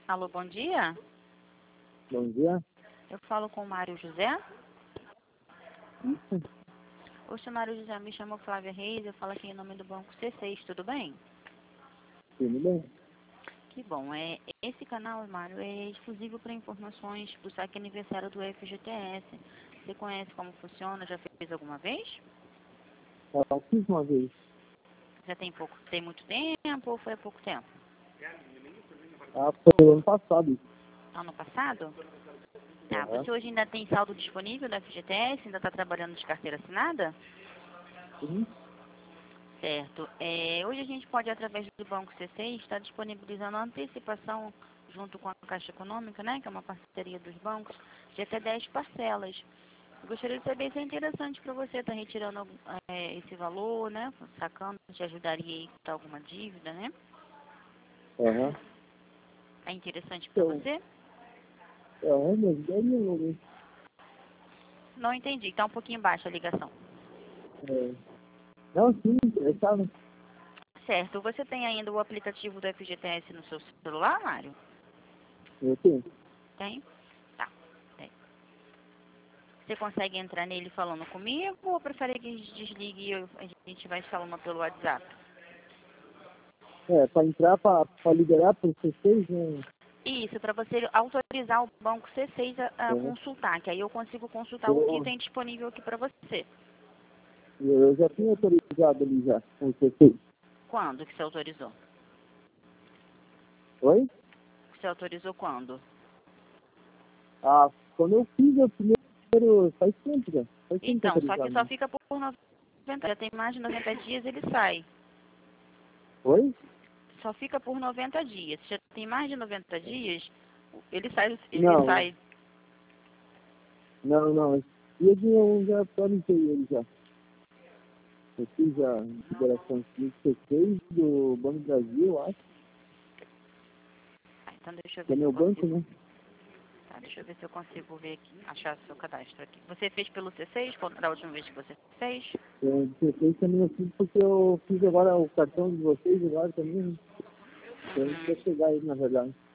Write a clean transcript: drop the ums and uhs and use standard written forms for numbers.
Alô, bom dia. Bom dia. Eu falo com o Mário José. Isso, O senhor Mário José, me chama Flávia Reis, eu falo aqui em nome do Banco C6, tudo bem? tudo bem? Que bom. Esse canal, Mário, é exclusivo para informações do saque aniversário do FGTS. Você conhece como funciona? Já fez alguma vez? Eu fiz uma vez. Já tem muito tempo ou foi há pouco tempo? Foi ano passado. Ano passado? Tá, Aham. você hoje ainda tem saldo disponível da FGTS? Ainda está trabalhando de carteira assinada? Sim. Certo. Hoje a gente pode, através do Banco C6, estar disponibilizando a antecipação junto com a Caixa Econômica, né, que é uma parceria dos bancos, de até 10 parcelas. Eu gostaria de saber se é interessante para você estar retirando esse valor, né, sacando, te ajudaria a quitar alguma dívida, né? Aham. É interessante para Então, você? mas daí Não entendi, está um pouquinho baixa a ligação. é, não, sim, interessado. Certo. Você tem ainda o aplicativo do FGTS no seu celular, Mário? Eu tenho. Tem? Tá. Tem. Você consegue entrar nele falando comigo ou prefere que a gente desligue e a gente vai falando pelo WhatsApp? Para entrar, para liberar para vocês, né? Isso, para você autorizar o banco C6 a Aham. consultar, que aí eu consigo consultar o que Eu, tem disponível aqui para você. eu já tinha autorizado ali já, com vocês. Quando que você autorizou? Oi? Você autorizou quando? Quando eu fiz o primeiro, faz tempo já. Faz tempo que eu Então, só que autorizado. só Né? fica por 90, já tem mais de 90 dias, ele sai. Oi? Só fica por 90 dias. Se já tem mais de 90 dias, ele sai, ele Não, sai. não. Esse dia eu já atualizei ele já. Eu fiz a liberação de C6 do Banco do Brasil, eu acho. Ah, então deixa eu Que é ver se eu meu banco, consigo. né? Tá, deixa eu ver se eu consigo ver aqui, achar seu cadastro aqui. Você fez pelo C6, da última vez que você fez? De C6 também eu fiz porque eu fiz agora o cartão de vocês agora também. Né? Então a gente Uhum. quer chegar aí, na verdade.